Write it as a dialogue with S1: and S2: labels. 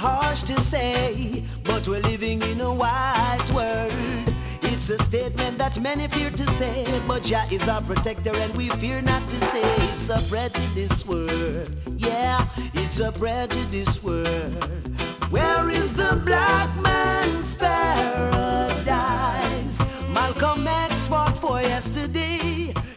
S1: harsh to say, but we're living in a white world. It's a statement that many fear to say, but Jah is our protector and we fear not to say. It's a prejudice world, yeah, it's a prejudice world. Where is the black man's paradise? Malcolm X fought for yesterday.